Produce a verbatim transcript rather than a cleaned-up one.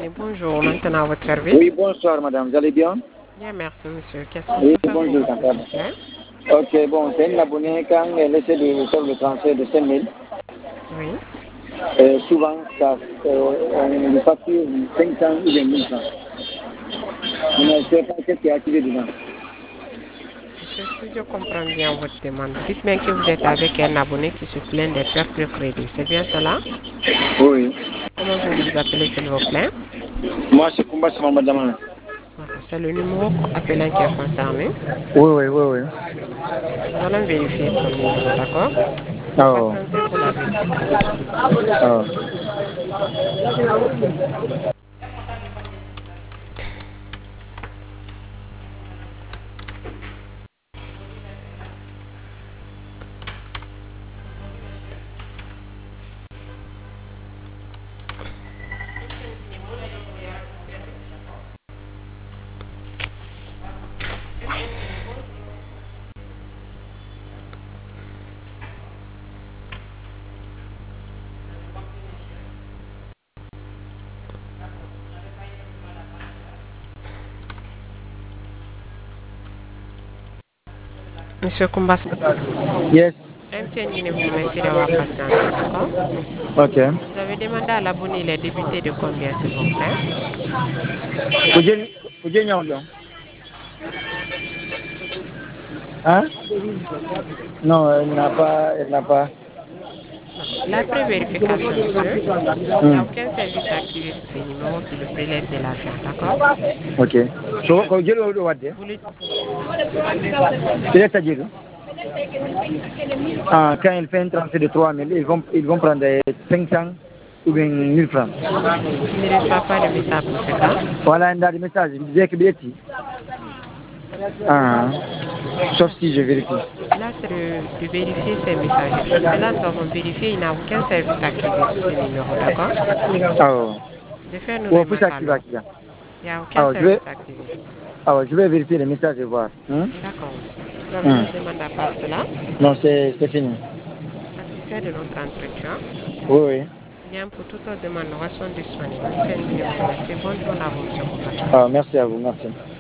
Oui, bonjour. Maintenant, à votre Oui, service. bonsoir madame, vous allez bien? Bien, merci, monsieur. Qu'est-ce qu'on Oui, peut faire pour bonjour vous, s'il madame. vous plaît? Ok, bon, c'est une abonnée quand elle essaie de faire le transfert de cinq mille. Oui. Euh, souvent, ça, euh, on lui facture cinq cents ou bien mille francs. Je ne sais pas ce qui est activé dedans. Monsieur, si je comprends bien votre demande, vous dites bien que vous êtes avec un abonné qui se plaint des pertes de crédit. C'est bien cela? Oui. Comment vous vous appelez, s'il vous plaît? Moi, c'est Kumba Sama Madame. D'accord. C'est le numéro appelant qui est concerné. Oui, oui, oui, oui. Nous allons vérifier son numéro, d'accord? Oh. Patientez pour la vérification, s'il vous plaît. Oh. Monsieur Kumbas, Yes. un petit dîner vous remercie d'avoir patienté, d'accord? Ok. Vous avez demandé à l'abonné les débutés de combien, s'il vous plaît? Vous dites, vous dites, non. Hein? Non, elle n'a pas, elle n'a pas. D'accord. L'après vérification, monsieur, il n'y a Hmm. aucun service activé sur ces numéros qui le prélève de l'argent, d'accord? Ok. So, quand vous dites le what? Vous le... C'est-à-dire? Ah, quand il fait un transfert de trois mille, ils vont, ils vont prendre cinq cents ou bien mille francs. Il ne reçoit pas de message pour ce cas. Voilà un dernier message, il disait que Betty. Ah, sauf si je vérifie. Là, c'est de, de vérifier ces messages. Pour cela, nous avons vérifié, il n'y a aucun service activé sur ce numéro, d'accord? Oh. De fait, nous Ou plus remarquons active, alors. active. Il n'y a aucun Alors, je vais, service activé. alors, je vais vérifier les messages et voir. Hein? D'accord, monsieur. Vous avez une Hmm. autre demande à part cela? Non, c'est fini. Satisfait de notre entretien? Oui, oui. Bien, pour toute autre demande, nous restons disponibles. Un petit vous remercie. Bonne journée à vous, monsieur Kumbas. Ah, merci à vous, merci.